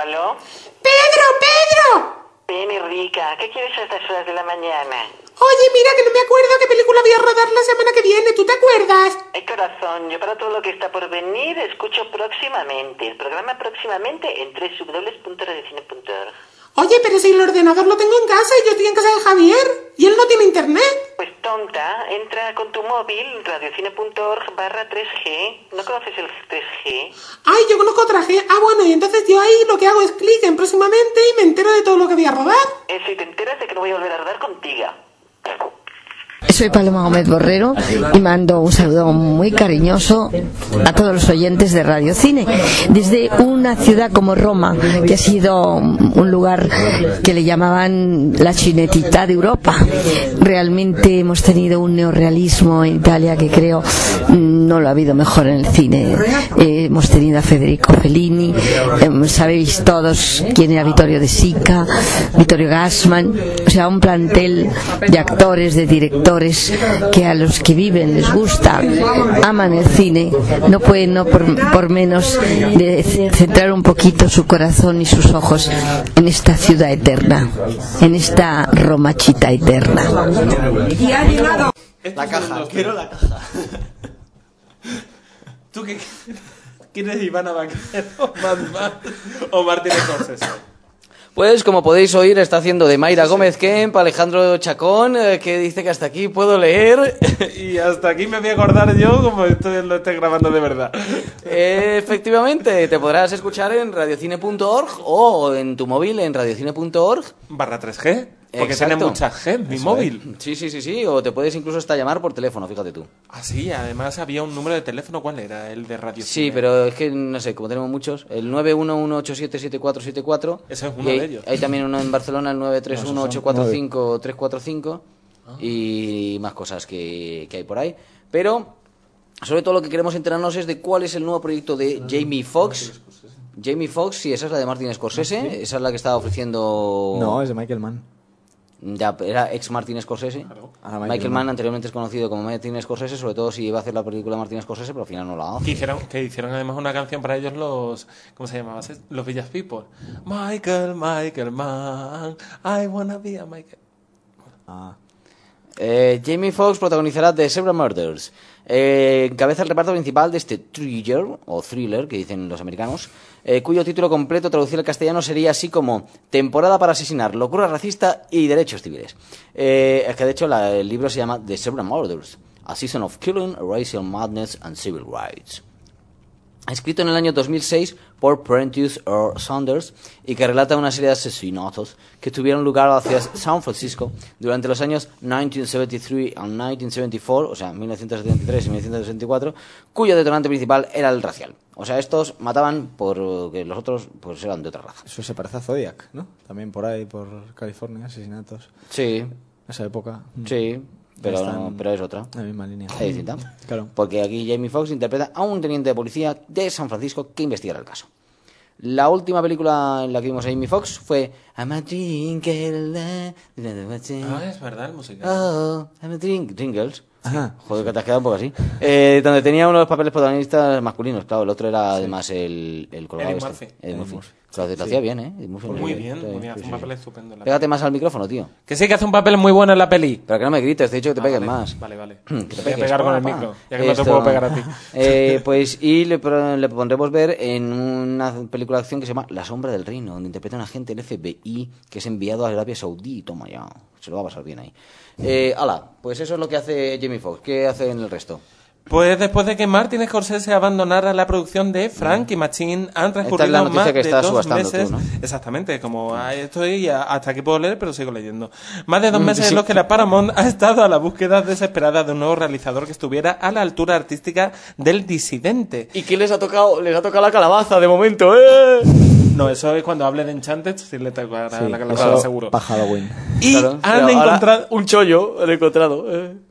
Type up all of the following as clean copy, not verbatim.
¿Aló? ¡Pedro! Ven, rica, ¿qué quieres a estas horas de la mañana? Oye, mira, que no me acuerdo qué película voy a rodar la semana que viene, ¿tú te acuerdas? Corazón, yo para todo lo que está por venir escucho próximamente. El programa próximamente en www.radiocine.org. Oye, pero si el ordenador lo tengo en casa y yo estoy en casa de Javier y él no tiene internet. Pues tonta, entra con tu móvil, radiocine.org/3G. ¿No conoces el 3G? Ay, yo conozco otra G. Ah, bueno, y entonces yo ahí lo que hago es clic en próximamente y me entero de todo lo que voy a rodar. Eso, y te enteras de que no voy a volver a rodar contigo. Soy Paloma Gómez Borrero y mando un saludo muy cariñoso a todos los oyentes de Radio Cine desde una ciudad como Roma, que ha sido un lugar que le llamaban la Cinecittà de Europa. Realmente hemos tenido un neorrealismo en Italia que creo no lo ha habido mejor en el cine. Hemos tenido a Federico Fellini, sabéis todos quién era Vittorio De Sica, Vittorio Gassman, o sea, un plantel de actores, de directores que a los que viven les gusta, aman el cine, no pueden por menos de centrar un poquito su corazón y sus ojos en esta ciudad eterna, en esta Romachita eterna. Y ha llegado La caja, quiero la caja. ¿Tú qué quieres, Ivana Vaquero, o Martín Scorsese? Pues como podéis oír, está haciendo de Mayra Gómez Kemp, Alejandro Chacón, que dice que hasta aquí puedo leer. Y hasta aquí me voy a acordar yo como lo estoy grabando de verdad. Efectivamente, te podrás escuchar en radiocine.org o en tu móvil en radiocine.org/3G. Porque tiene muchas G, mi móvil. Sí, o te puedes incluso hasta llamar por teléfono, fíjate tú. Ah, sí, además había un número de teléfono, ¿cuál era? El de Radio Sí, Cine. pero es que, no sé, como tenemos muchos, el 911877474. Ese es uno de ellos. Hay también uno en Barcelona, el 931845345 y más cosas que hay por ahí. Pero, sobre todo lo que queremos enterarnos es de cuál es el nuevo proyecto de Jamie Foxx. Jamie Foxx, sí, esa es la de Martin Scorsese, esa es la que estaba ofreciendo... No, es de Michael Mann. Ya, era ex Martin Scorsese. Claro. Michael Mann anteriormente es conocido como Martin Scorsese, sobre todo si iba a hacer la película Martin Scorsese, pero al final no la hace. Que hicieron además una canción para ellos los... ¿Cómo se llamaba? Los Village People. Michael Mann, I wanna be a Michael. Jamie Foxx protagonizará The Zebra Murders. Encabeza el reparto principal de este thriller, que dicen los americanos, cuyo título completo traducido al castellano sería así como Temporada para asesinar, locura racista y derechos civiles. Es que de hecho el libro se llama The Zebra Murders, A Season of Killing, Racial Madness and Civil Rights. Escrito en el año 2006 por Prentice R. Saunders y que relata una serie de asesinatos que tuvieron lugar hacia San Francisco durante los años 1973 and 1974, o sea, 1973 y 1964, cuyo detonante principal era el racial. O sea, estos mataban porque los otros pues eran de otra raza. Eso se parece a Zodiac, ¿no? También por ahí, por California, asesinatos. Sí. Esa época. Sí. Pero es otra. La misma línea. Es distinta. Claro. Porque aquí Jamie Foxx interpreta a un teniente de policía de San Francisco que investigará el caso. La última película en la que vimos a Jamie Foxx fue I'm a Drinker. Ah, es verdad, el musical. Oh, I'm a Drinkers. Ajá. Joder, que te has quedado un poco así. Donde tenía uno de los papeles protagonistas masculinos, claro. El otro era además el colgado Eddie este. Murphy. Eddie Murphy. Claro, lo hacía bien, ¿eh? Muy bien, hace un papel estupendo. Pégate más al micrófono, tío. Que sí que hace un papel muy bueno en la peli. Pero que no me grites, te he dicho que te pegues más. Vale. Que te Voy a pegues, pegar con el papá. micro, ya que no te puedo pegar a ti. Pues y le pondremos ver en una película de acción que se llama La sombra del reino, donde interpreta a un agente del FBI que es enviado a Arabia Saudí. Toma ya, se lo va a pasar bien ahí. Pues eso es lo que hace Jamie Foxx. ¿Qué hace en el resto? Pues después de que Martin Scorsese abandonara la producción de Frank y Machine, han transcurrido más de 2 meses. Tú, ¿no? Exactamente, como estoy hasta aquí puedo leer, pero sigo leyendo. Más de 2 meses en los que la Paramount ha estado a la búsqueda desesperada de un nuevo realizador que estuviera a la altura artística del disidente. ¿Y quién les ha tocado? Les ha tocado la calabaza de momento, ¿eh? No, eso es cuando hable de Enchanted, sí le tocará la calabaza, seguro. Para Halloween. Y claro, han encontrado un chollo, han encontrado.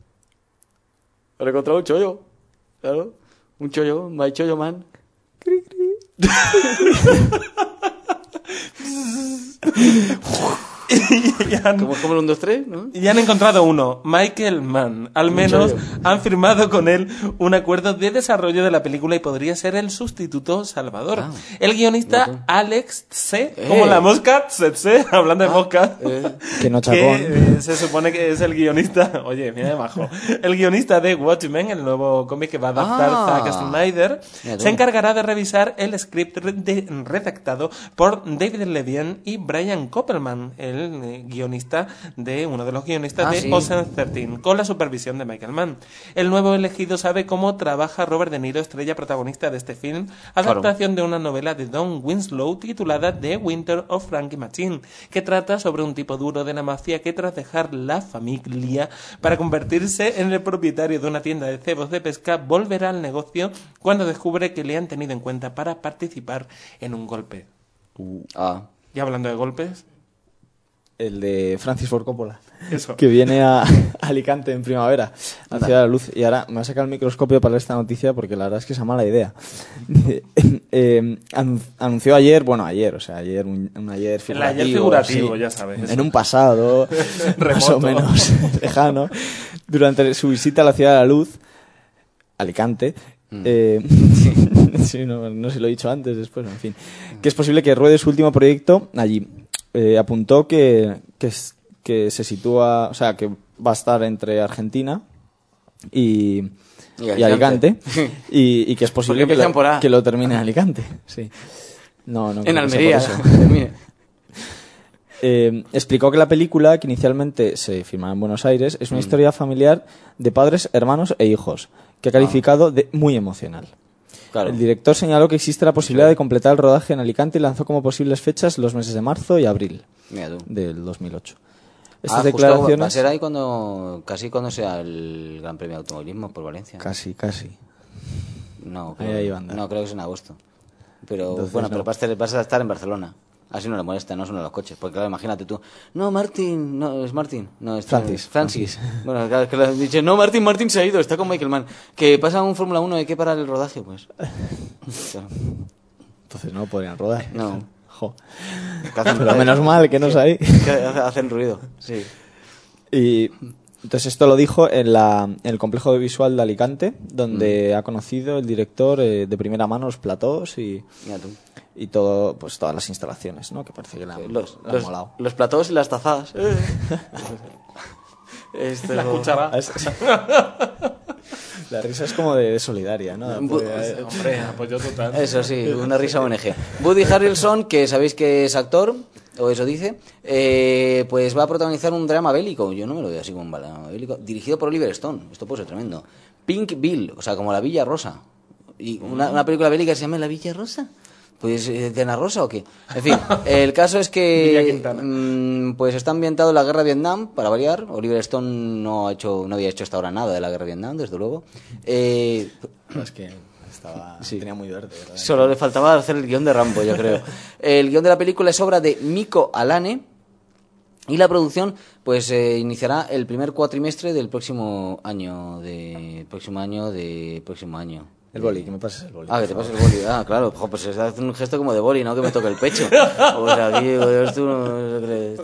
Han encontrado un chollo. Claro, un chollo, my chollo man. Cri, cri. Como el 1, 2, 3, ¿no? Y han encontrado uno, Michael Mann. Al menos han firmado con él un acuerdo de desarrollo de la película y podría ser el sustituto salvador. El guionista Alex C, como la mosca, Tsetse, hablando de mosca, Que no chacón. se supone que es el guionista, oye, mira de bajo, el guionista de Watchmen, el nuevo cómic que va a adaptar Zack Snyder, se encargará de revisar el script redactado por David Levien y Brian Koppelman, el guionista de uno de los guionistas de Ocean's 13, con la supervisión de Michael Mann. El nuevo elegido sabe cómo trabaja Robert De Niro, estrella protagonista de este film, adaptación de una novela de Don Winslow titulada The Winter of Frankie Machine, que trata sobre un tipo duro de la mafia que tras dejar la familia para convertirse en el propietario de una tienda de cebos de pesca, volverá al negocio cuando descubre que le han tenido en cuenta para participar en un golpe. Y hablando de golpes, El de Francis Ford Coppola. Eso. Que viene a Alicante en primavera, a Ciudad de la Luz. Y ahora me va a sacar el microscopio para esta noticia porque la verdad es que es una mala idea. Anunció ayer, un ayer figurativo. el ayer figurativo, sí, ya sabes. en un pasado más o menos lejano, durante su visita a la Ciudad de la Luz, Alicante. Sí, no se lo he dicho antes, después, en fin. Que es posible que ruede su último proyecto allí. Apuntó que se sitúa, o sea, que va a estar entre Argentina y Alicante y que es posible que lo termine en Alicante. Sí. No en Almería. Explicó que la película, que inicialmente se filmaba en Buenos Aires, es una historia familiar de padres, hermanos e hijos, que ha calificado de muy emocional. Claro. El director señaló que existe la posibilidad de completar el rodaje en Alicante y lanzó como posibles fechas los meses de marzo y abril del 2008. Estas declaraciones... Va a ser ahí casi cuando sea el Gran Premio de Automovilismo por Valencia. Casi. No, creo que es en agosto. Pero entonces, pero vas a estar en Barcelona. Así no le molesta, no suenan los coches. Porque claro, imagínate tú. No, Martin. No, es Martin. No, es Francis. Bueno, claro, es que le han dicho, no, Martin se ha ido, está con Michael Mann. Que pasa un Fórmula 1 y hay que parar el rodaje, pues. Claro. Entonces no podrían rodar. No. Jo. Pero menos mal que no es ahí. Que hacen ruido, sí. Y entonces esto lo dijo en el complejo visual de Alicante, donde ha conocido el director de primera mano los platós y todo, pues todas las instalaciones, ¿no? Que parece que le han molado. Los platós y las tazadas. La cuchara. La risa es como de solidaria, ¿no? Hombre, apoyo total. Eso sí, una risa ONG. Woody Harrelson, que sabéis que es actor, o eso dice, pues va a protagonizar un drama bélico. Yo no me lo veo así como un drama bélico. Dirigido por Oliver Stone. Esto puede ser tremendo. Pink Bill, o sea, como La Villa Rosa. Y una película bélica que se llama La Villa Rosa. Pues, ¿de Ana Rosa o qué? En fin, el caso es que pues está ambientado en la guerra de Vietnam, para variar. Oliver Stone no había hecho hasta ahora nada de la guerra de Vietnam, desde luego. Es que tenía muy verde, ¿verdad? Solo le faltaba hacer el guión de Rambo, yo creo. El guión de la película es obra de Mikko Alane y la producción pues iniciará el primer cuatrimestre del próximo año. El boli, que me pases el boli. Que te pases el boli. Claro. Pues se hace un gesto como de boli, ¿no? Que me toque el pecho. O sea, aquí, tú no crees.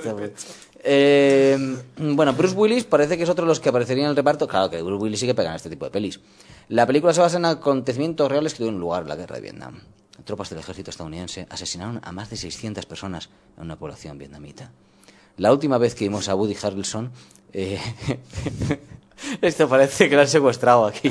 Bueno, Bruce Willis parece que es otro de los que aparecería en el reparto. Claro que Bruce Willis sí que pega en este tipo de pelis. La película se basa en acontecimientos reales que tuvieron lugar en la guerra de Vietnam. Tropas del ejército estadounidense asesinaron a más de 600 personas en una población vietnamita. La última vez que vimos a Woody Harrelson... esto parece que lo han secuestrado aquí.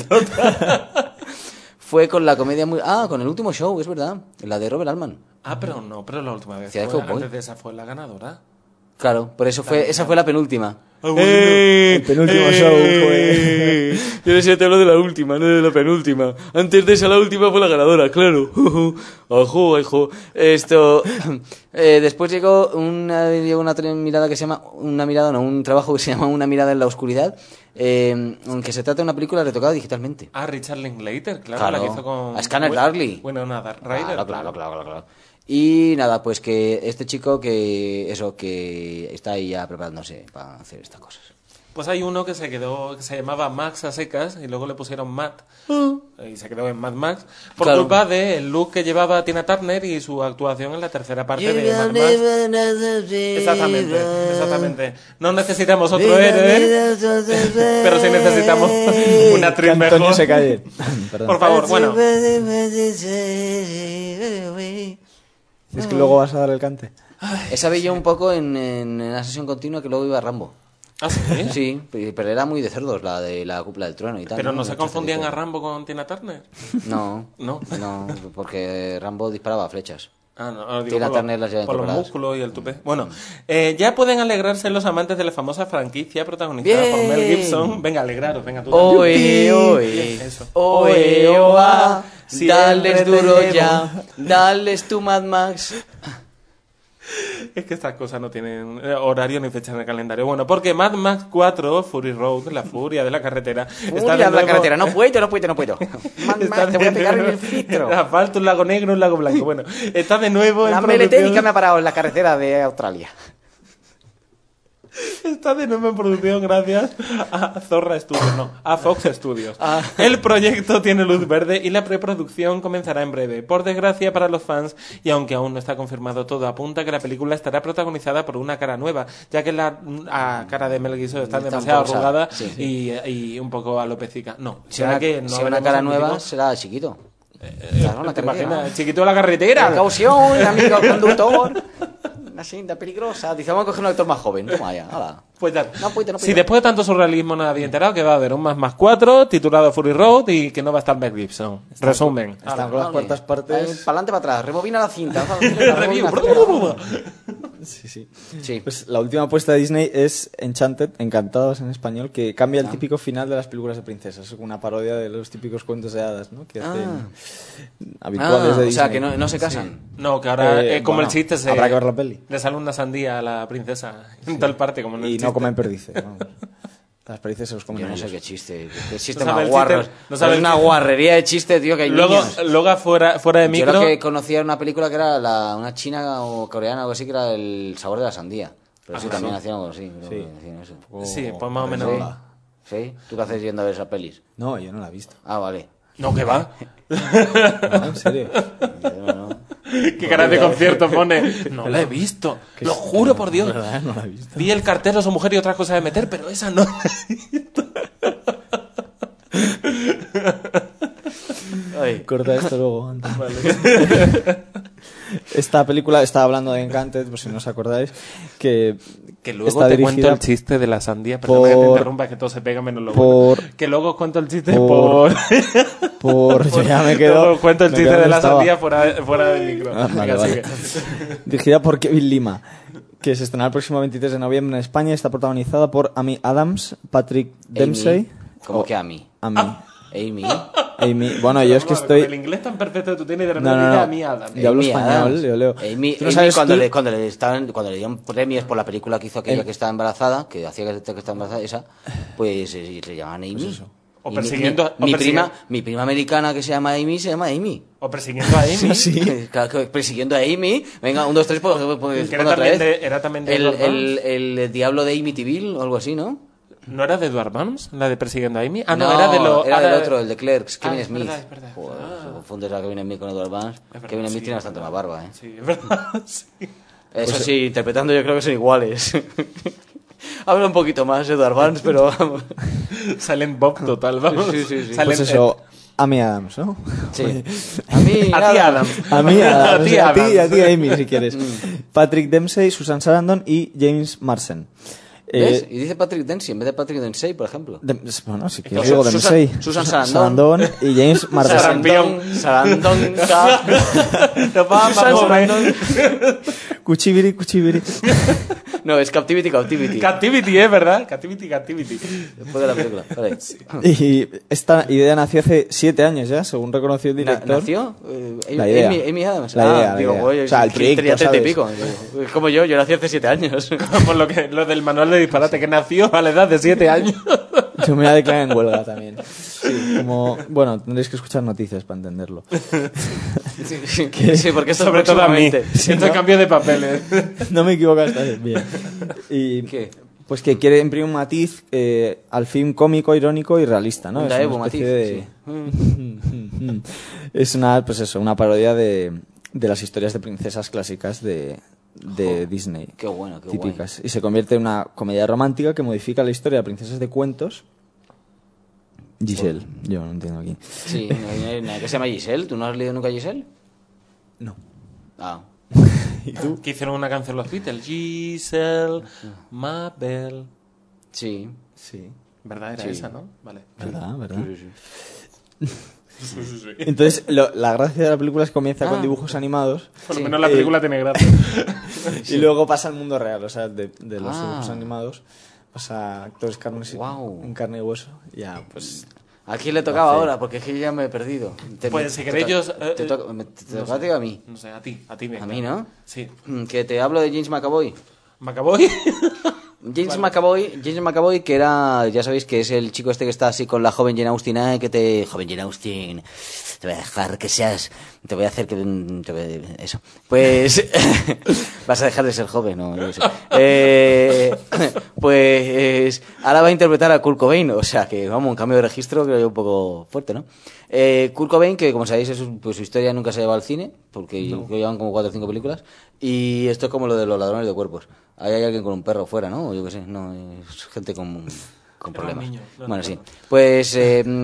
Fue con la comedia con El Último Show, es verdad. La de Robert Altman. Pero la última vez. Antes de esa fue la ganadora. Claro, por eso esa fue la penúltima. El penúltimo show fue... Yo decía, te hablo de la última, no de la penúltima. Antes de esa, la última fue la ganadora, claro. Ajo. Después llegó una mirada que se llama... un trabajo que se llama Una mirada en la oscuridad, aunque se trata de una película retocada digitalmente. Richard Linklater, claro. La que hizo con... A Scanner Darkly. Bueno, nada, Rider. Claro. Y nada, pues que este chico que está ahí ya preparándose para hacer estas cosas. Pues hay uno que se llamaba Max a secas y luego le pusieron Matt. y se quedó en Mad Max por culpa del look que llevaba Tina Turner y su actuación en la tercera parte de Mad Max. Exactamente. No necesitamos otro héroe, pero sí necesitamos una actriz mejor. Antonio se calle. Por favor, bueno. Es que luego vas a dar el cante. Esa vi yo un poco en la sesión continua que luego iba Rambo. ¿Ah, sí? Sí, pero era muy de cerdos, la de la Cúpula del Trueno y tal. ¿Pero no se Mucho confundían cerdito. a Rambo con Tina Turner? No, No. porque Rambo disparaba flechas. Ah, no, digo, Tina por Turner las lleva por los incorporadas. músculos y el tupé. Bueno, ya pueden alegrarse los amantes de la famosa franquicia protagonizada por Bien. Mel Gibson. Venga, alegraros, venga tú. Oe, oe, Eso. oe, oa, Siempre dales duro debo. ya, dales tu Mad Max. Es que estas cosas no tienen horario ni fecha en el calendario. Bueno, porque Mad Max 4, Fury Road, la furia de la carretera, Furia de la carretera, no puedo. Mad está Max, te voy a de pegar en nuevo- el filtro. Asfalto, un lago negro, un lago blanco. Bueno, está de nuevo La en meleténica producción. me ha parado en la carretera de Australia. Está de nuevo en producción gracias a Zorra Studios, no, a Fox Studios. El proyecto tiene luz verde y la preproducción comenzará en breve. Por desgracia para los fans, y aunque aún no está confirmado todo, apunta que la película estará protagonizada por una cara nueva, ya que la cara de Mel Gibson está Está demasiado un poco arrugada sí. y un poco alopecica. No, Si será una, que no si una veremos cara un nueva típico- será chiquito. Claro, la ¿Te carretera. imaginas? Chiquito de la carretera. Precaución, amigo conductor. Una cinta peligrosa. Dice, vamos a coger un actor más joven. Toma ya, hala. Pues ya. No puede. Si después de tanto surrealismo no había enterado que va a haber un Mad Max 4 titulado Fury Road y que no va a estar Mel Gibson. Resumen. Están con las cuartas partes. Para adelante, para atrás. Rebobina la cinta. Review. Sí. Sí. Pues la última apuesta de Disney es Enchanted, Encantados en español, que cambia el típico final de las películas de princesas. Es una parodia de los típicos cuentos de hadas, ¿no? Que hacen habituales de o Disney. sea, que no se casan. No, que ahora como bueno, el chiste se... habrá que ver la peli. Le sale una sandía a la princesa en tal parte como en el Y chiste. no comen perdices. Vamos. Las perdices se los comen Yo no sé ellos. qué chiste. Qué chiste No sabe más el guarro. chiste, no sabe es el una chiste. guarrería de chiste, tío, que hay niños. Luego fuera de Yo micro... lo que conocía era una película que era una china o coreana o algo así, que era El sabor de la sandía. Pero sí, también hacían algo así. creo que hacían eso. Sí, pues más o menos... ¿Sí? ¿Tú qué haces yendo a ver esas pelis? No, yo no la he visto. Ah, vale. No, que va. No, en serio. No. Qué cara de concierto pone. No la he visto. Lo juro por Dios. ¿Verdad? No la he visto. Vi el cartero, su mujer y otras cosas de meter, pero esa no. Corta esto luego. Antes. Esta película, estaba hablando de Encanted, por si no os acordáis, que luego está te cuento dirigida el chiste de la sandía, pero no que te interrumpa, que todo se pega menos lo por- bueno. Que luego os cuento el chiste por- yo ya me quedo... Luego os cuento el me chiste quedo de donde la estaba. sandía fuera del micro. Ah, vale, Venga, vale. sigue. Dirigida por Kevin Lima, que se estrenará el próximo 23 de noviembre en España y está protagonizada por Amy Adams, Patrick Dempsey... ¿Cómo que a mí? Amy. Amy. Bueno, yo es que Con el estoy... inglés tan perfecto que tú tienes y de No, repente no, dices no. a mí Adam. Yo hablo Amy español, Adams. yo leo. Amy, Tú no sabes cuando, tú- le dieron premios por la película que hizo aquella que estaba embarazada, que hacía que estaba embarazada, esa, pues le llamaban Amy. O Y persiguiendo- mi o prima americana que se llama Amy. O persiguiendo a Amy. Sí. Claro, que persiguiendo a Amy. Venga, 1, 2, 3, pues Que era otra también vez. era también de Edward Burns. el diablo de Amityville o algo así, ¿no? ¿No era de Edward Burns, la de persiguiendo a Amy? Ah, no, era de lo... era ahora- del otro, el de Clerks, Kevin es Smith. verdad, es verdad. Joder, se confundes a Kevin Smith con Edward Burns. verdad, Kevin Smith sí, tiene es bastante verdad. más barba, ¿eh? Sí, es verdad, sí. Eso sí, interpretando yo creo que son iguales. Habla un poquito más Edward Burns, pero vamos. Silent Bob total, vamos. Sí. Silent- Pues eso, Amy Adams, ¿no? Sí. A mí, A ti, Adam. Amy Adams, A ti, a ti, Adams. Amy, si quieres. Patrick Dempsey, Susan Sarandon y James Marsden. ¿Ves? Y dice Patrick Dempsey en vez de Patrick Dempsey, por ejemplo. Bueno, si quieres Entonces, digo Susan- Dempsey. Susan Sarandon. y James Marsden. Sarampión. Sarandon. No va más joven. Cuchibiri. No, es Captivity. Captivity, ¿verdad? Captivity. Después de la película. Vale. Y esta idea nació hace 7 años ya, según reconoció el director. ¿Nació? La idea. Amy Adams. La idea, la digo, idea. güey, O sea, el proyecto, tenía 30 y ¿sabes? pico. Es como yo nací hace 7 años. Por lo del manual de disparate, que nació a la edad de 7 años. Yo me voy a declarar en huelga también. Sí, como, bueno, tendréis que escuchar noticias para entenderlo. Sí, porque esto Sobre todo a mí. próximamente. Siento ¿no? cambio de papeles. No me equivoco esta vez. Bien. Y ¿Qué? Pues que quiere imprimir un matiz al film cómico, irónico y realista, ¿no? Es una especie de... Es una, pues eso, una parodia de las historias de princesas clásicas de Disney. Qué bueno, qué típicas. Y se convierte en una comedia romántica que modifica la historia de princesas de cuentos. Giselle, yo no entiendo aquí. Sí, ¿qué se llama Giselle? ¿Tú no has leído nunca Giselle? No. Ah. ¿Y tú? Que hicieron una canción los Beatles. Giselle, Mabel. Sí. ¿Verdad? Era esa, ¿no? Vale. ¿Verdad? Sí. Entonces, la gracia de la película es que comienza con dibujos animados. Por lo menos la película tiene gracia. Y luego pasa al mundo real, o sea, de los dibujos animados pasa a actores en carne y hueso. Ya, pues... ¿A quién le tocaba ahora? Porque es que yo ya me he perdido. Pues si queréis yo... ¿Te toca a ti? No sé, a ti venga. ¿A mí, no? Sí. Que te hablo de James McAvoy. ¿McAvoy? James McAvoy, que era, ya sabéis que es el chico este que está así con la joven Jane Austen, joven Jane Austen, te voy a dejar que seas, te voy a hacer que, eso, pues, vas a dejar de ser joven, ¿no? Yo sé. Pues, ahora va a interpretar a Kurt Cobain, o sea que, vamos, un cambio de registro creo yo un poco fuerte, ¿no? Kurt Cobain, que como sabéis, pues su historia nunca se lleva al cine, porque llevan como 4 o 5 películas, y esto es como lo de los ladrones de cuerpos. Ahí hay alguien con un perro fuera, ¿no? O yo qué sé, no, es gente con problemas. Bueno, sí. Pues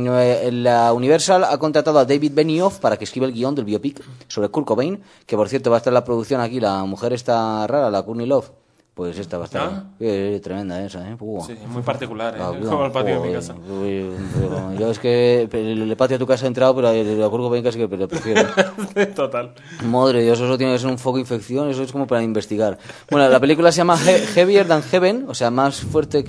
la Universal ha contratado a David Benioff para que escriba el guión del biopic sobre Kurt Cobain, que por cierto va a estar en la producción aquí, la mujer esta rara, la Courtney Love. Pues esta va a estar tremenda esa, ¿eh? Sí, muy particular, como el patio de mi casa. Yo es que el patio de tu casa he entrado, pero el Kurt Cobain casi que lo prefiero. Total. Madre Dios, eso tiene que ser un foco de infección, eso es como para investigar. Bueno, la película se llama Heavier Than Heaven, o sea, más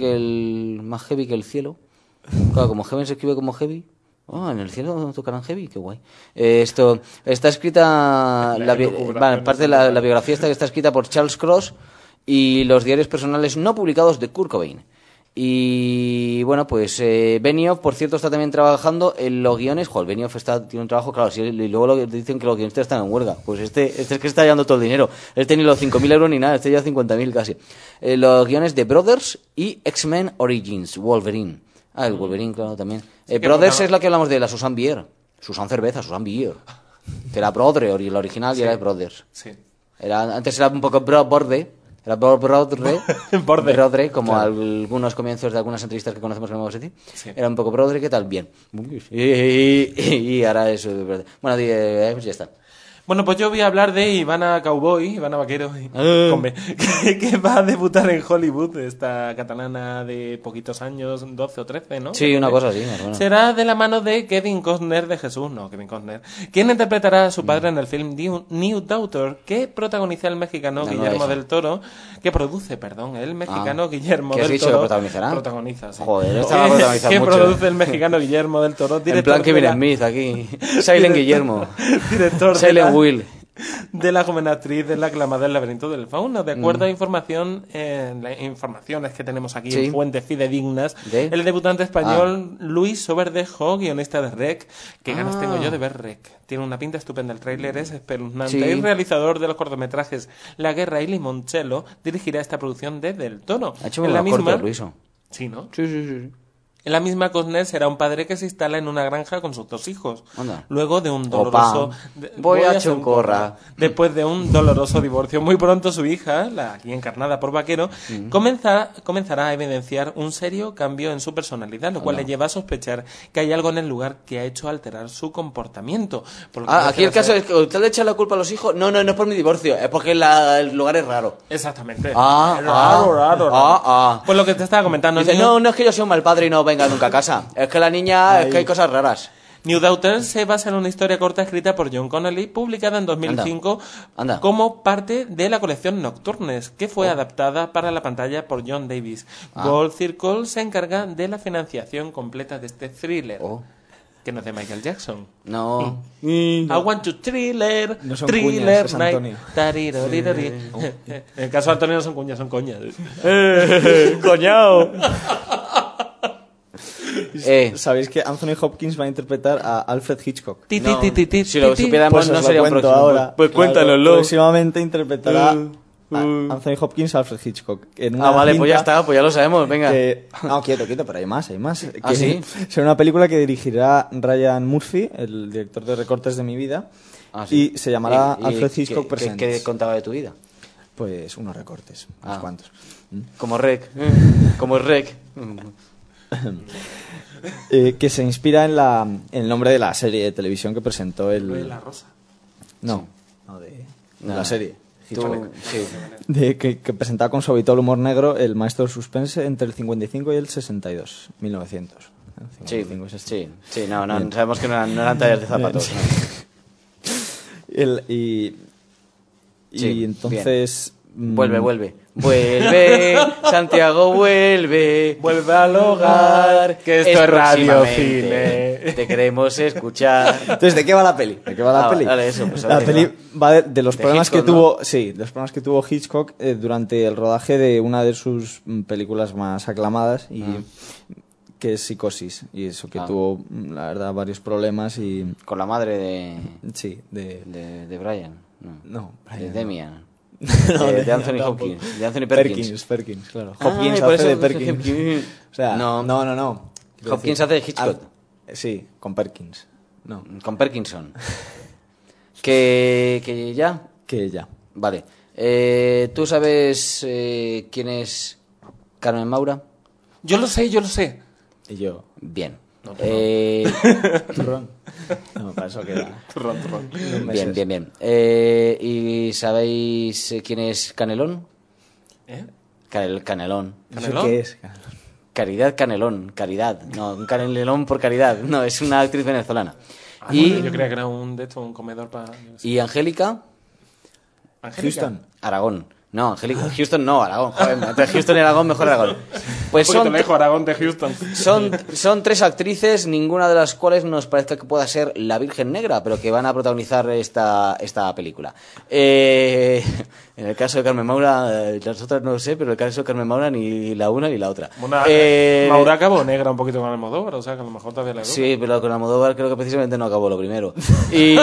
heavy que el cielo. Claro, como Heaven se escribe como heavy. En el cielo tocarán heavy, qué guay. Esto está escrita, parte de la biografía esta que está escrita por Charles Cross y los diarios personales no publicados de Kurt Cobain. Y bueno, pues Benioff, por cierto, está también trabajando en los guiones. Benioff tiene un trabajo, claro, y luego dicen que los guionistas están en huelga. Pues este es que está llevando todo el dinero. Este ni los 5.000 euros ni nada, este ya 50.000 casi. Los guiones de Brothers y X-Men Origins, Wolverine. El Wolverine, claro, también. Brothers es la que hablamos de la Susan Bier. Susan Bier. Que era Brodre, la original, y era de Brothers. Sí. Antes era un poco Borde. Era Brodre, como claro. Algunos comienzos de algunas entrevistas que conocemos en Nuevo City. Sí. Era un poco Brodre, ¿qué tal? Bien. Y ahora eso. Bueno, pues ya está. Bueno, pues yo voy a hablar de Ivana Vaquero, que va a debutar en Hollywood, esta catalana de poquitos años, 12 o 13, ¿no? Sí, una cosa así. Bueno. Será de la mano de Kevin Costner de Jesús, quien interpretará a su padre en el film New Daughter, que protagoniza el mexicano Guillermo del Toro, Guillermo del Toro. ¿Qué has dicho que protagonizará? Protagoniza, sí. Joder, esta va a protagonizar mucho. Que produce el mexicano Guillermo del Toro, director. En plan Kevin Smith aquí. Silent Guillermo. Director Silent Will. De la joven actriz de la aclamada El laberinto del fauno. De acuerdo a informaciones que tenemos aquí en fuentes fidedignas, el debutante español Luis Soberdejo, guionista de REC, que ganas tengo yo de ver REC. Tiene una pinta estupenda, el tráiler es espeluznante. Y realizador de los cortometrajes La Guerra y Limoncello, dirigirá esta producción de Del Toro. Ha hecho una corta, Luiso. Sí, ¿no? Sí. En la misma, Costner será un padre que se instala en una granja con sus 2 hijos. Anda. Luego de un doloroso... Voy a Chuncorra. Después de un doloroso divorcio. Muy pronto su hija, la aquí encarnada por Vaquero, comenzará a evidenciar un serio cambio en su personalidad, lo cual le lleva a sospechar que hay algo en el lugar que ha hecho alterar su comportamiento. Aquí el caso es que usted le echa la culpa a los hijos. No es por mi divorcio, es porque el lugar es raro. Exactamente. Raro. Pues lo que te estaba comentando... Dice, no es que yo sea un mal padre y no venga nunca a casa. Es que la niña, es que hay cosas raras. New Daughter se basa en una historia corta escrita por John Connolly, publicada en 2005 como parte de la colección Nocturnes, que fue adaptada para la pantalla por John Davis. Gold Circle se encarga de la financiación completa de este thriller. Que no es de Michael Jackson. No. I want to thriller. No son thriller cuñas, es night. En el caso de Antonio no son cuñas, son coñas. ¡Coñao! ¿Sabéis que Anthony Hopkins va a interpretar a Alfred Hitchcock? Si lo supiéramos, pues no sería un próximo. Ahora. Pues cuéntanoslo. Próximamente interpretará Anthony Hopkins, Alfred Hitchcock. Vale, pues ya está, pues ya lo sabemos, venga. No, quieto, pero hay más. ¿Sí? Será una película que dirigirá Ryan Murphy, el director de Recortes de mi vida, sí. Y se llamará Alfred Hitchcock Presents. ¿Qué contaba de tu vida? Pues unos recortes, unos cuantos. Como Rec. Como Rec. Que se inspira en el nombre de la serie de televisión que presentó el... ¿De La Rosa? No, de la serie. Sí. Que presentaba con su habitual humor negro el maestro del suspense entre el 55 y el 62, 1900. Sí, no, sabemos que no eran tallas de zapatos. Y entonces... Vuelve, Santiago, vuelve al hogar, que esto es Radio Cine. Te queremos escuchar. Entonces, ¿de qué va la peli? Dale, eso, pues, la peli va de los problemas Hitchcock, que tuvo, ¿no? sí, de los problemas que tuvo Hitchcock durante el rodaje de una de sus películas más aclamadas y que es Psicosis, y eso que tuvo, la verdad, varios problemas y con la madre de de Brian, Brian, de Demian. No, de Anthony Hopkins, de Anthony Perkins. Perkins, claro. Hopkins por hace eso, de Perkins. O sea, no. Hopkins hace de Hitchcock. Sí, con Perkins. No. Con Perkinson. Que ya. Vale. ¿Tú sabes quién es Carmen Maura? Yo lo sé. Y yo. Bien. Turrón. No, para eso queda. Turrón. Bien. ¿Y sabéis quién es Canelón? Canelón. ¿Eso qué es? Caridad Canelón. Caridad. No, un canelón por caridad. No, es una actriz venezolana. Yo creía que era un comedor para... ¿Y Angélica? Houston. Aragón. No, Angélica. Houston no, Aragón. Joder, entre Houston y Aragón, mejor Aragón. Pues Aragón de Houston. Son tres actrices, ninguna de las cuales nos parezca que pueda ser la Virgen Negra, pero que van a protagonizar esta película. En el caso de Carmen Maura, las otras no lo sé, pero en el caso de Carmen Maura ni la una ni la otra. Maura acabó negra un poquito con Almodóvar, o sea que a lo mejor todavía la... Sí, pero con Almodóvar creo que precisamente no acabó lo primero. Y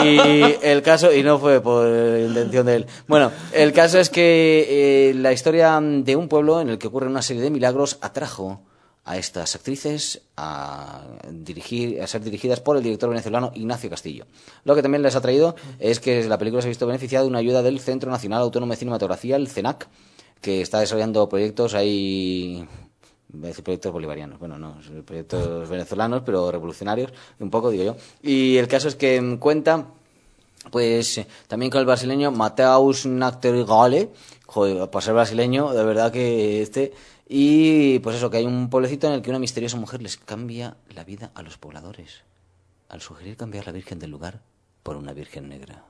no fue por intención de él. Bueno, el caso es que la historia de un pueblo en el que ocurre una serie de milagros atrajo a estas actrices a ser dirigidas por el director venezolano Ignacio Castillo. Lo que también les ha traído es que la película se ha visto beneficiada de una ayuda del Centro Nacional Autónomo de Cinematografía, el CENAC, que está desarrollando proyectos proyectos bolivarianos, proyectos venezolanos, pero revolucionarios, un poco, digo yo. Y el caso es que cuenta, pues, también con el brasileño Mateus Nachtergaele. Joder, para ser brasileño, de verdad que Y pues eso, que hay un pueblecito en el que una misteriosa mujer les cambia la vida a los pobladores, al sugerir cambiar la Virgen del lugar por una Virgen Negra.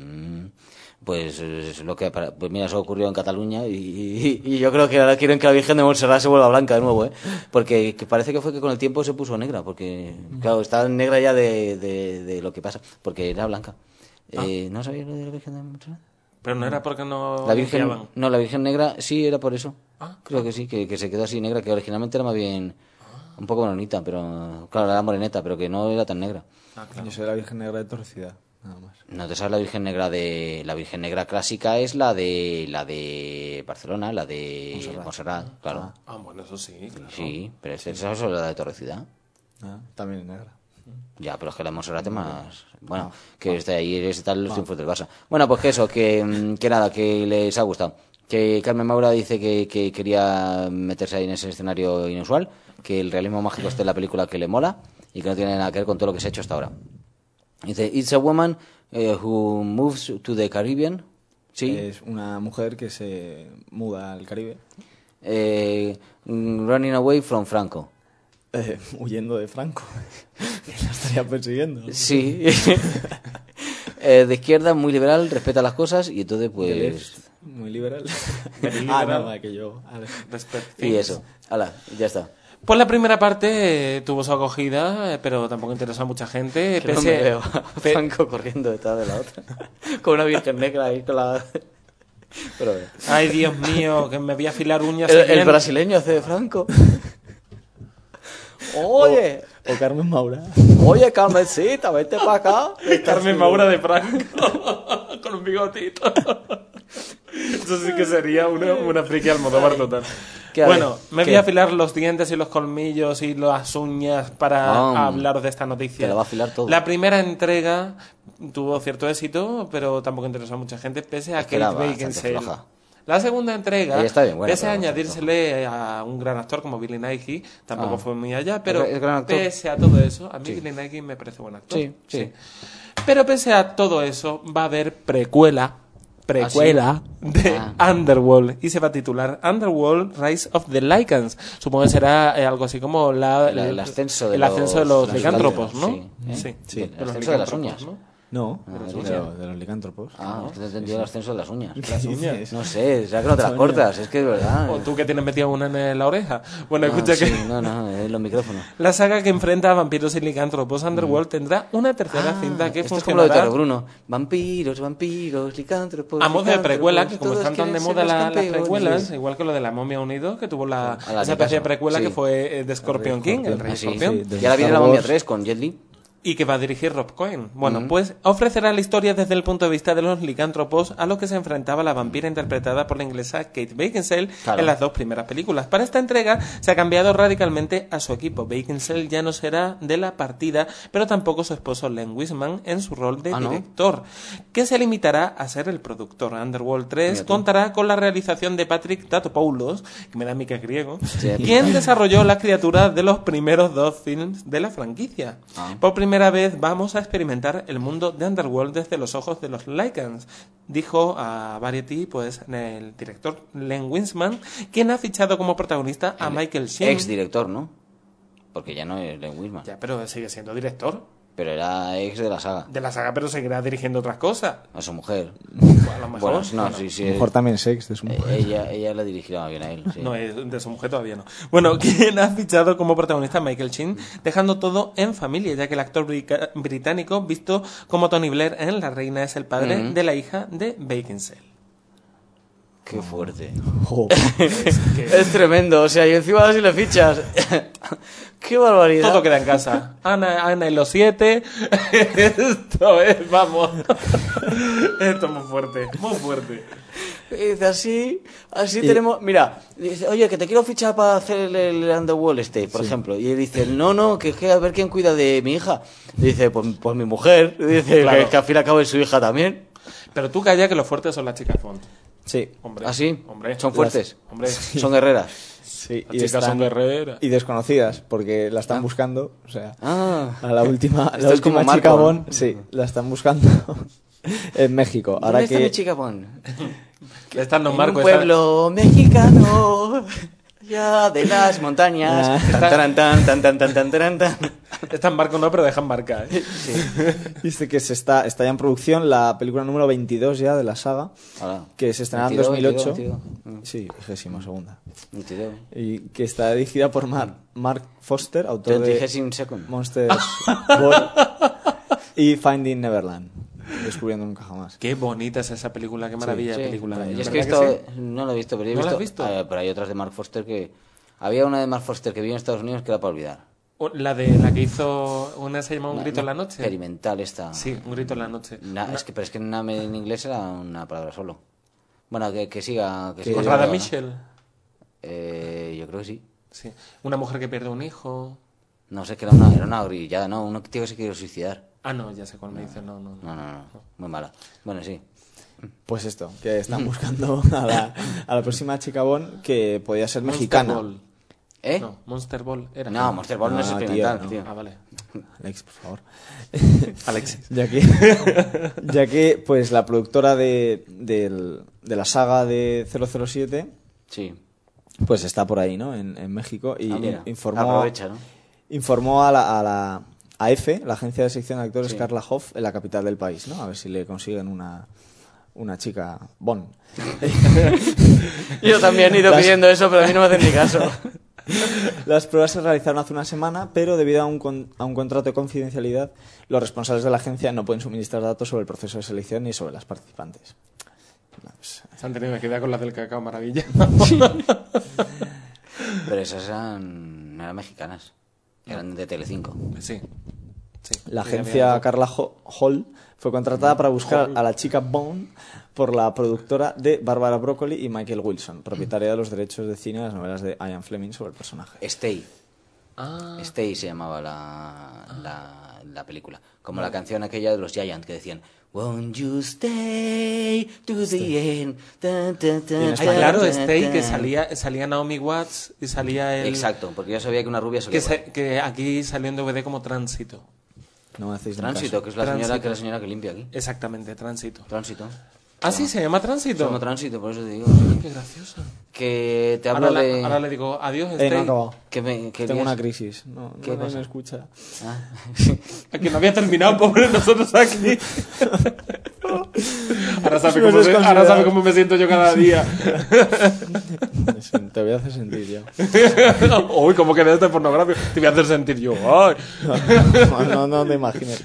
Pues es lo que... Pues mira, eso ocurrió en Cataluña y yo creo que ahora quieren que la Virgen de Montserrat se vuelva blanca de nuevo, porque parece que fue que con el tiempo se puso negra, porque claro, está negra ya de lo que pasa, porque era blanca. ¿No sabías lo de la Virgen de Montserrat? Pero no era porque no... La Virgen Negra sí era por eso. Creo que sí, que se quedó así negra, que originalmente era más bien un poco morenita, pero claro, era moreneta, pero que no era tan negra. Claro. Yo soy la Virgen Negra de Torrecida, nada más. No te sabes la Virgen Negra la Virgen Negra clásica es la de Barcelona, la de Montserrat, claro. Bueno, eso sí, claro. Sí, pero esa es la de Torrecida. También es negra. Ya, pero es que la Montserrat es más... Bueno, que esté ahí están los triunfos del Barça. Bueno, pues que nada, que les ha gustado. Que Carmen Maura dice que quería meterse ahí en ese escenario inusual, que el realismo mágico esté en la película que le mola y que no tiene nada que ver con todo lo que se ha hecho hasta ahora. Dice, it's a woman who moves to the Caribbean. Sí. Es una mujer que se muda al Caribe. Running away from Franco. Huyendo de Franco. Que la estaría persiguiendo. Sí. De izquierda, muy liberal, respeta las cosas y entonces pues... Muy liberal. Nada, que yo... Y eso. Hala, ya está. Pues la primera parte tuvo su acogida, pero tampoco interesó a mucha gente. No me veo a Franco corriendo detrás de la otra. Con una Virgen Negra ahí con la... Pero, ay, Dios mío, que me voy a afilar uñas. El brasileño hace de Franco. Oye. O Carmen Maura. Oye, Carmencita, vete para acá. Carmen Maura de Franco. Con un bigotito. Eso sí que sería una friki Almodóvar total. Bueno, me voy a afilar los dientes y los colmillos y las uñas para hablaros de esta noticia. Te lo va a afilar todo. La primera entrega tuvo cierto éxito, pero tampoco interesó a mucha gente, pese a Kate Beckinsale. La segunda entrega, pese a añadírsele a un gran actor como Billy Nighy, tampoco fue muy allá, pero pese a todo eso, a mí Billy Nighy me parece buen actor. Sí. Pero pese a todo eso, va a haber precuela de Underworld y se va a titular Underworld Rise of the Lycans. Supongo que será algo así como el ascenso de los licántropos, ¿no? Sí. El ascenso de las uñas, ¿no? De los licántropos. Es que te he entendido el ascenso de las uñas. ¿Las uñas? No sé, ya que no te las cortas, es que es verdad. O tú que tienes metida una en la oreja. Bueno, escucha que... No, en los micrófonos. La saga que enfrenta a vampiros y licántropos, Underworld, tendrá una tercera cinta que funcionará... Es como lo de Toro Bruno. Vampiros, licántropos... A modo de precuela, que como están tan de moda las precuelas, igual que lo de La Momia Unido, que tuvo esa especie de precuela que fue de Scorpion King, el Rey Escorpión. Y ahora viene La Momia 3 con Jet Li. Y que va a dirigir Rob Cohen. Bueno, pues ofrecerá la historia desde el punto de vista de los licántropos a los que se enfrentaba la vampira interpretada por la inglesa Kate Beckinsale en las dos primeras películas. Para esta entrega se ha cambiado radicalmente a su equipo. Beckinsale ya no será de la partida, pero tampoco su esposo Len Wiseman en su rol de director, que se limitará a ser el productor. Underworld 3 contará con la realización de Patrick Tatopoulos, que me da a mí que es griego, quien desarrolló la criatura de los primeros dos films de la franquicia. Por primera vez vamos a experimentar el mundo de Underworld desde los ojos de los Lycans, dijo a Variety pues el director Len Wiseman, quien ha fichado como protagonista a Michael Sheen. Ex director, ¿no? Porque ya no es Len Wiseman. Ya, pero sigue siendo director. Pero era ex de la saga. De la saga, pero seguirá dirigiendo otras cosas. A su mujer. A lo mejor. A lo mejor también es ex de su mujer. Ella la dirigirá bien a él. Sí. No, de su mujer todavía no. Bueno, quien ha fichado como protagonista a Michael Sheen, dejando todo en familia, ya que el actor británico, visto como Tony Blair en La Reina, es el padre de la hija de Beckinsale. Qué fuerte. Es tremendo, o sea, y encima así le fichas. Qué barbaridad. Todo queda en casa. Ana y los 7. Esto es, vamos. Esto es muy fuerte, muy fuerte. Y dice, así tenemos... Mira, dice, oye, que te quiero fichar para hacer el Underworld por ejemplo. Y él dice, no, que a ver quién cuida de mi hija. Y dice, pues mi mujer. Y dice, claro. Que al fin y al cabo es su hija también. Pero tú calla que los fuertes son las chicas Font. Sí. Hombre. ¿Ah, sí? Hombre. ¿Son fuertes? Hombre. ¿Son guerreras? Sí. Las chicas son guerreras. Y desconocidas, porque la están buscando. O sea, a la última Marco, chica Bon, sí, la están buscando en México. Ahora está mi chica Bon? Están en un pueblo mexicano, ya de las montañas. Está en barco no, pero dejan marca. Sí. Dice que está ya en producción la película número 22 ya de la saga, que se estrenará en 2008. 22. Sí, 22ª. 22. Y que está dirigida por Mark Foster, autor de 22nd. Monsters Ball y Finding Neverland. Descubriendo nunca jamás. Qué bonita es esa película, qué maravilla de película. Y es que esto no lo he visto, pero he visto. ¿No la has visto? Pero hay otras de Mark Foster que... Había una de Mark Foster que vi en Estados Unidos que era para olvidar. La que hizo una se llama Un grito en la noche. Experimental esta. Sí, Un grito en la noche. Pero es que en inglés era una palabra solo. Bueno, que siga. ¿Con Radha Mitchell? Yo creo que sí. Sí. Una mujer que pierde un hijo. No sé, que era una grillada, ¿no? Un tío que se quiere suicidar. Ah, no, ya sé cuál me dice. No. Muy mala. Bueno, sí. Pues esto, que están buscando a la próxima chica Bon, que podía ser mexicana. Ball. No, Monster Ball era. No, Monster Ball no es experimental, tío. Ah, vale. Alex, por favor. Alexis. ya que pues la productora de la saga de 007 sí, pues está por ahí, ¿no? En México y aprovecha, ¿no? Informó a la AF, la agencia de selección de actores Carla Hoff, en la capital del país, ¿no? A ver si le consiguen una chica Bon. Yo también he ido pidiendo eso, pero a mí no me hacen ni caso. Las pruebas se realizaron hace una semana, pero debido a un contrato de confidencialidad, los responsables de la agencia no pueden suministrar datos sobre el proceso de selección ni sobre las participantes. Se han tenido que quedar con las del cacao, maravilla. Pero esas no eran mexicanas, eran de Telecinco. Sí. La agencia Carla Hall fue contratada para buscar a la chica Bond por la productora de Barbara Broccoli y Michael Wilson, propietaria de los derechos de cine de las novelas de Ian Fleming sobre el personaje. Stay se llamaba la película. Como la canción aquella de los Giants que decían Won't you stay to the end. Claro, Stay, que salía Naomi Watts y salía el... Exacto, porque yo sabía que una rubia solía... que aquí salió en DVD como Tránsito. No me hacéis Tránsito, que es la señora que limpia aquí. Exactamente, Tránsito. Ah, sí, se llama Tránsito. Se llama Tránsito, por eso te digo. Qué gracioso. Que te hablo de... Ahora le digo, adiós, Stay. No he acabado. Tengo una crisis. ¿Qué pasa? Me escucha. Que no había terminado, pobre, nosotros aquí. Ahora sabe cómo me siento yo cada día. Te voy a hacer sentir yo. Uy, ¿cómo que eres pornográfico? Te voy a hacer sentir yo. Ay. No te imagines.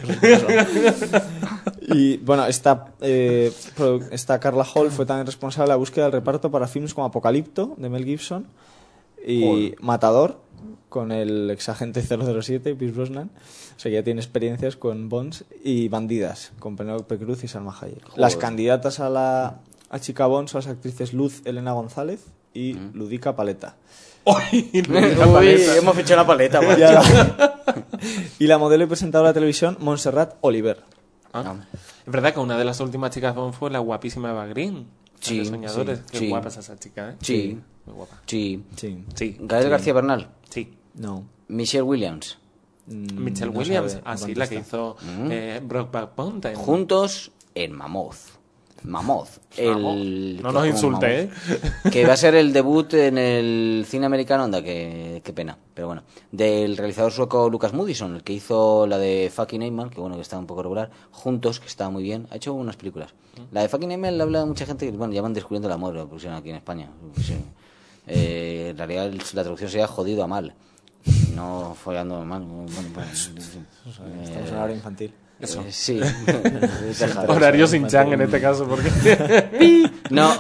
Y bueno, esta Carla Hall fue también responsable de la búsqueda del reparto para filmes como Apocalipto, de Mel Gibson, y Matador, con el exagente 007, Pierce Brosnan. O sea, ya tiene experiencias con Bonds, y Bandidas, con Penélope Cruz y Salma Hayek. Las candidatas a chica Bond son las actrices Luz Elena González y Ludica Paleta. Uy, hemos fichado una paleta. Y la modelo y presentadora de televisión Montserrat Oliver. Es verdad que una de las últimas chicas Bond fue la guapísima Eva Green. Sí, Soñadores. Qué guapa es esa chica, ¿eh? Sí. Muy guapa. Sí. Gael García Bernal. Sí. No. Michelle Williams. Michelle Williams. Sí, la que hizo Brokeback Mountain. Juntos en Mammoth. No nos insulte, ¿eh? Que va a ser el debut en el cine americano, anda, qué pena. Pero bueno, del realizador sueco Lucas Moodysson, el que hizo la de Fucking Eichmann, que bueno, que está un poco regular, Juntos, que está muy bien, ha hecho unas películas. La de Fucking Eichmann la habla mucha gente que, bueno, ya van descubriendo el amor, lo pusieron aquí en España. Sí. En realidad la traducción sería jodido a mal, no follando a mal. Estamos en la hora infantil. Sí. Horario sin chan en este caso, porque... No.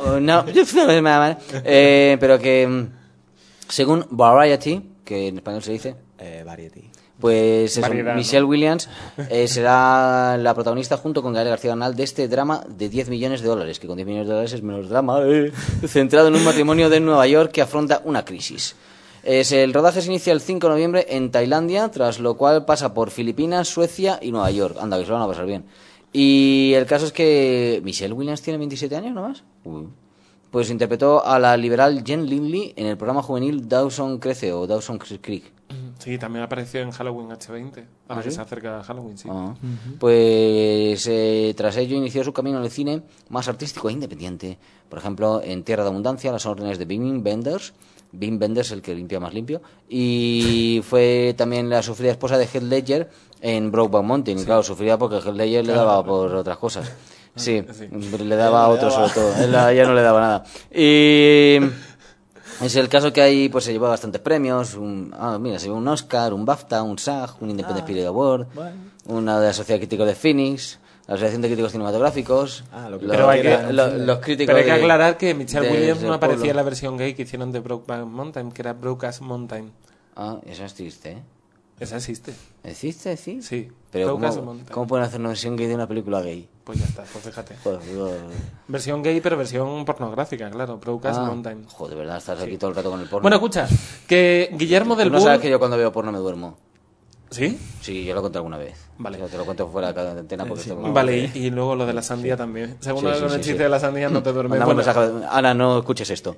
Pero que según Variety, que en español se dice Variety, pues eso, Variedad, Michelle Williams será la protagonista junto con Gael García Bernal de este drama de $10 millones, que con $10 millones es menos drama, centrado en un matrimonio de Nueva York que afronta una crisis. El rodaje se inicia el 5 de noviembre en Tailandia, tras lo cual pasa por Filipinas, Suecia y Nueva York. Anda, que se lo van a pasar bien. Y el caso es que Michelle Williams tiene 27 años nomás. Pues interpretó a la liberal Jen Lindley en el programa juvenil Dawson Crece o Dawson Creek. Sí, también apareció en Halloween H20. Ahora que se acerca a Halloween, sí. Pues tras ello inició su camino en el cine más artístico e independiente. Por ejemplo, en Tierra de Abundancia, las órdenes de Wim Wenders, el que limpia más limpio, y fue también la sufrida esposa de Heath Ledger en Brokeback Mountain. Y claro, sufría porque Heath Ledger le daba por otras cosas. Sí, le daba a otros sobre todo. Él a ella no le daba nada. Y es el caso que ahí pues se llevó bastantes premios. Se llevó un Oscar, un BAFTA, un SAG, un Independent Spirit Award, una de la Sociedad de Críticos de Phoenix, la Asociación de Críticos Cinematográficos, los críticos. Pero hay que aclarar que Michelle Williams no aparecía en la versión gay que hicieron de Brokeback Mountain, que era Brokeback Mountain. Eso es triste, ¿eh? Esa existe. ¿Existe? Sí. Sí. Pero ¿cómo pueden hacer una versión gay de una película gay? Pues ya está, pues fíjate. Versión gay, pero versión pornográfica, claro. Brokeback Mountain. Joder, de verdad, estás aquí todo el rato con el porno. Bueno, escucha, que Guillermo del Bull... No sabes que yo cuando veo porno me duermo. ¿Sí? Sí, yo lo conté alguna vez. Vale. Te lo cuento fuera de cada antena porque Vale, y luego lo de la sandía también. Según el chiste de la sandía no te duermes. Bueno. Ana, no escuches esto.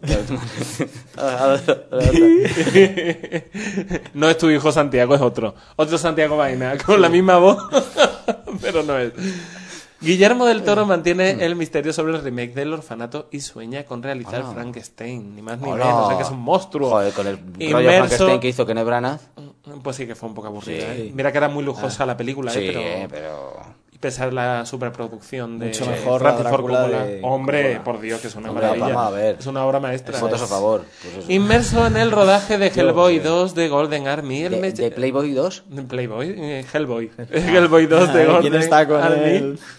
No es tu hijo Santiago, es otro. Otro Santiago Vaina, con la misma voz, pero no es. Guillermo del Toro mantiene el misterio sobre el remake del Orfanato y sueña con realizar Frankenstein, ni más ni menos, o sea que es un monstruo. Joder, con el rollo Frankenstein que hizo Kenneth Branagh. Pues sí que fue un poco aburrida. Sí. Mira que era muy lujosa la película, pero... Y pesar la superproducción de mucho mejor Francis Ford Coppola. Hombre, Coppola. Por Dios, que es una maravilla. Vamos a ver. Es una obra maestra. Fotos a favor. Pues inmerso en el rodaje de Hellboy 2 de Golden Army. ¿De Playboy 2? Hellboy. Hellboy 2 de Golden ¿Quién está con Army. él?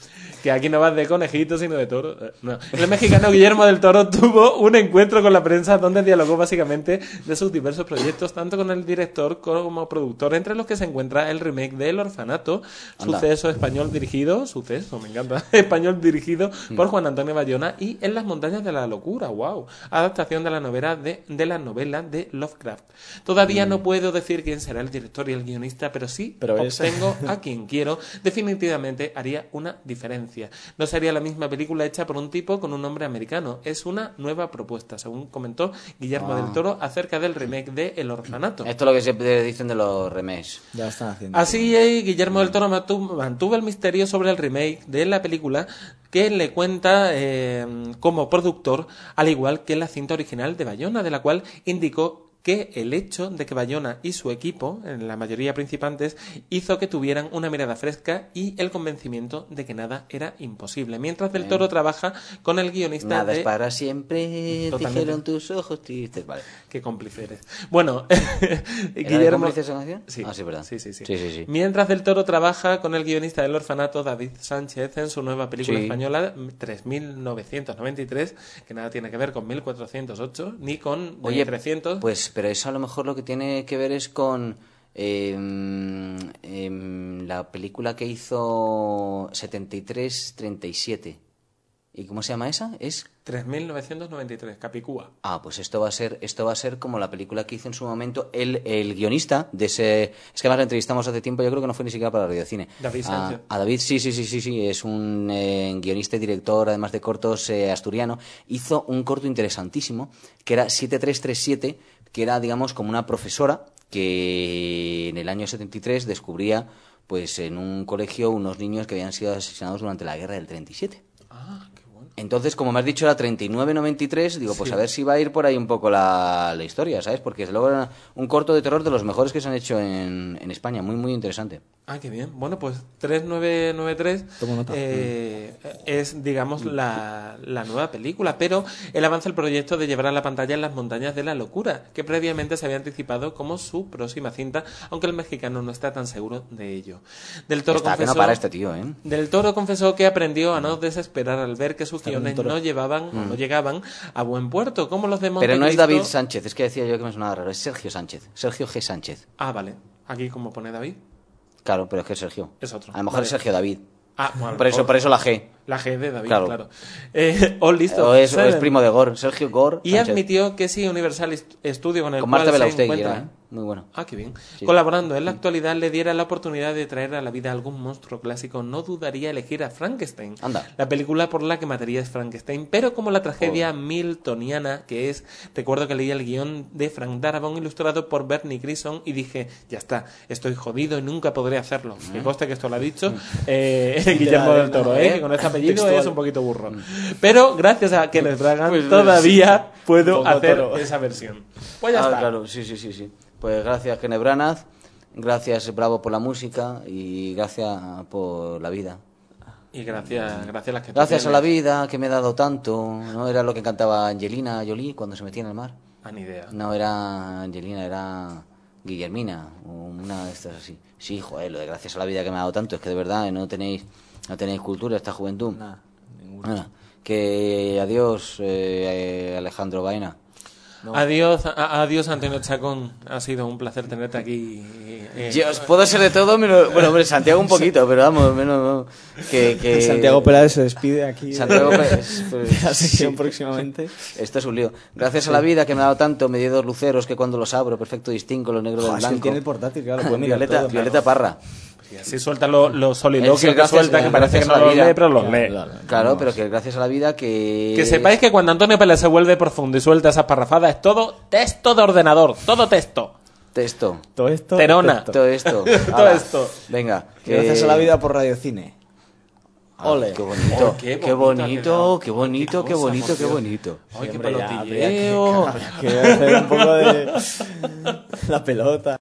Que aquí no vas de conejitos, sino de toro. No. El mexicano Guillermo del Toro tuvo un encuentro con la prensa donde dialogó básicamente de sus diversos proyectos, tanto con el director como productor, entre los que se encuentra el remake de El Orfanato, suceso me encanta, español dirigido por Juan Antonio Bayona, y En las montañas de la locura, wow, adaptación de la novela de Lovecraft. Todavía no puedo decir quién será el director y el guionista, pero sí obtengo a quien quiero. Definitivamente haría una diferencia. No sería la misma película hecha por un tipo con un nombre americano. Es una nueva propuesta, según comentó Guillermo del Toro acerca del remake de El Orfanato. Esto es lo que siempre dicen de los remakes. Ya están haciendo. Así Guillermo del Toro mantuvo el misterio sobre el remake de la película, que le cuenta como productor, al igual que la cinta original de Bayona, de la cual indicó que el hecho de que Bayona y su equipo, en la mayoría principantes, hizo que tuvieran una mirada fresca y el convencimiento de que nada era imposible. Mientras del Toro trabaja con el guionista Nada es para siempre, dijeron tus ojos tristes. Vale. Qué cómplice eres. Bueno, Guillermo... ¿Esa canción? Sí. Ah, sí, verdad. Sí. Mientras del Toro trabaja con el guionista del Orfanato, David Sánchez, en su nueva película española 3993, que nada tiene que ver con 1408, ni con 300. Pues, pero eso a lo mejor lo que tiene que ver es con la película que hizo 73-37. ¿Y cómo se llama esa? Es 3993, Capicúa. Ah, pues esto va a ser como la película que hizo en su momento el guionista de ese... Es que además lo entrevistamos hace tiempo, yo creo que no fue ni siquiera para Radio Cine. David Sánchez. A David, sí, es un guionista y director, además de cortos, asturiano. Hizo un corto interesantísimo, que era 7337, que era, digamos, como una profesora que en el año 73 descubría, pues, en un colegio unos niños que habían sido asesinados durante la guerra del 37. Ah, qué bueno. Entonces, como me has dicho, era 3993, digo, pues a ver si va a ir por ahí un poco la historia, ¿sabes? Porque es luego un corto de terror de los mejores que se han hecho en España, muy, muy interesante. Ah, qué bien. Bueno, pues 3993 es, digamos, la nueva película, pero él avanza el proyecto de llevar a la pantalla En las montañas de la locura, que previamente se había anticipado como su próxima cinta, aunque el mexicano no está tan seguro de ello. Del Toro confesó, que no para este tío, ¿eh? Del Toro confesó que aprendió a no desesperar al ver que sus guiones no llegaban a buen puerto, como los de Montecristo. Pero no es David Sánchez, es que decía yo que me sonaba raro, es Sergio Sánchez, Sergio G. Sánchez. Ah, vale. Aquí como pone David. Claro, pero es que es Sergio. Es otro. A lo mejor es Sergio David. Ah, bueno, por eso la G. La G de David, claro. Listo. O es primo de Gore, Sergio Gore. Y Sánchez. admitió que sí, Universal Studio con el con cual Marta se Belaustegui, encuentra... muy bueno. Ah, qué bien. Sí. Colaborando en la actualidad le diera la oportunidad de traer a la vida algún monstruo clásico, no dudaría elegir a Frankenstein. Anda. La película por la que mataría es Frankenstein, pero como la tragedia miltoniana que es, recuerdo que leí el guión de Frank Darabont ilustrado por Bernie Grison y dije, ya está, estoy jodido y nunca podré hacerlo. Que conste que esto lo ha dicho Guillermo del Toro, que con este apellido textual. Es un poquito burro. Pero gracias a Kenneth Branagh pues, todavía puedo hacer esa versión. Pues ya está. Claro, sí. Pues gracias, Kenneth Branagh, gracias, Bravo, por la música y gracias por la vida. Y gracias a las que gracias a la vida que me ha dado tanto. No era lo que cantaba Angelina Jolie cuando se metía en el mar. Ah, ni idea. No era Angelina, era Guillermina, una de estas así. Sí, joder, lo de gracias a la vida que me ha dado tanto, es que de verdad no tenéis cultura esta juventud. Nada, ninguna. Bueno, que adiós, Alejandro Baena. No. Adiós, Antonio Chacón. Ha sido un placer tenerte aquí. Dios, puedo ser de todo menos... Bueno, hombre, Santiago un poquito, pero vamos, menos... Que... Santiago Peláez se despide aquí. Santiago Peláez... la sesión próximamente. Esto es un lío. Gracias a la vida que me ha dado tanto, me dio 2 luceros que cuando los abro, perfecto distingo lo negro del blanco. Es que tiene el portátil, claro. Puede mirar Violeta Parra. Y así suelta los soliloquios que suelta, que parece que no los lee, pero los lee. Claro, pero que gracias a la vida que... Que sepáis que cuando Antonio Pérez se vuelve profundo y suelta esas parrafadas, es todo texto de ordenador, todo texto. Todo esto. Terona. Todo esto. Todo esto. Venga. Gracias a la vida por Radio Cine. Ole. Qué bonito. Qué bonito. Ay, qué pelotilleo. Que hacer un poco de la pelota.